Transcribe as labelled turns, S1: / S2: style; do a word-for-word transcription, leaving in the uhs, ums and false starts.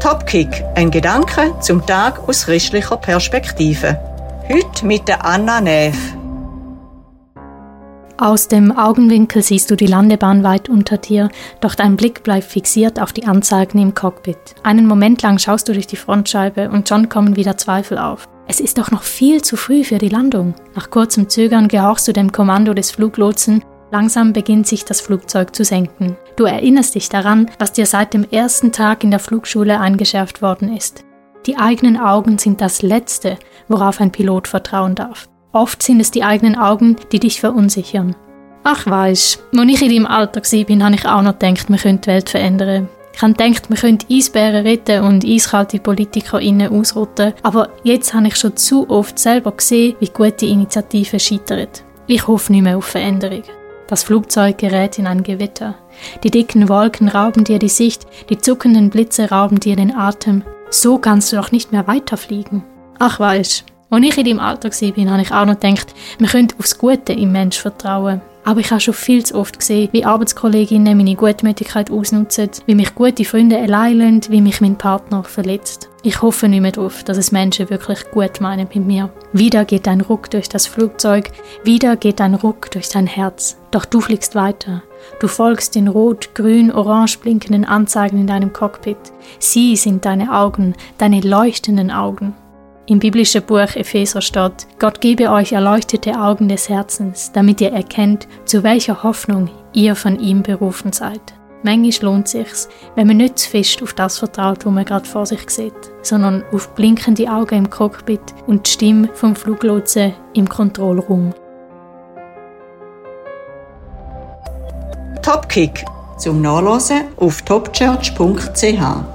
S1: Topkick, ein Gedanke zum Tag aus christlicher Perspektive. Heute mit der Anna Neff.
S2: Aus dem Augenwinkel siehst du die Landebahn weit unter dir, doch dein Blick bleibt fixiert auf die Anzeigen im Cockpit. Einen Moment lang schaust du durch die Frontscheibe und schon kommen wieder Zweifel auf. Es ist doch noch viel zu früh für die Landung. Nach kurzem Zögern gehorchst du dem Kommando des Fluglotsen. Langsam beginnt sich das Flugzeug zu senken. Du erinnerst dich daran, was dir seit dem ersten Tag in der Flugschule eingeschärft worden ist. Die eigenen Augen sind das Letzte, worauf ein Pilot vertrauen darf. Oft sind es die eigenen Augen, die dich verunsichern. Ach weisst, als ich in deinem Alter war, habe ich auch noch gedacht, man könnte die Welt verändern. Ich habe gedacht, man könnte Eisbären retten und eiskalte PolitikerInnen ausrotten. Aber jetzt habe ich schon zu oft selber gesehen, wie gute Initiativen scheitern. Ich hoffe nicht mehr auf Veränderung. Das Flugzeug gerät in ein Gewitter. Die dicken Wolken rauben dir die Sicht, die zuckenden Blitze rauben dir den Atem. So kannst du doch nicht mehr weiterfliegen. Ach weisst, als ich in deinem Alter war, habe ich auch noch gedacht, man könnte aufs Gute im Mensch vertrauen. Aber ich habe schon viel zu oft gesehen, wie Arbeitskolleginnen meine Gutmütigkeit ausnutzen, wie mich gute Freunde allein lassen, wie mich mein Partner verletzt. Ich hoffe nicht mehr darauf, dass es Menschen wirklich gut meinen mit mir. Wieder geht ein Ruck durch das Flugzeug, wieder geht ein Ruck durch dein Herz. Doch du fliegst weiter. Du folgst den rot, grün, orange blinkenden Anzeigen in deinem Cockpit. Sie sind deine Augen, deine leuchtenden Augen. Im biblischen Buch Epheser steht: Gott gebe euch erleuchtete Augen des Herzens, damit ihr erkennt, zu welcher Hoffnung ihr von ihm berufen seid. Manchmal lohnt es sich, wenn man nicht zu fest auf das vertraut, was man gerade vor sich sieht, sondern auf blinkende Augen im Cockpit und die Stimme vom Fluglotsen im Kontrollraum.
S1: Topkick zum Nachlesen auf topchurch punkt c h.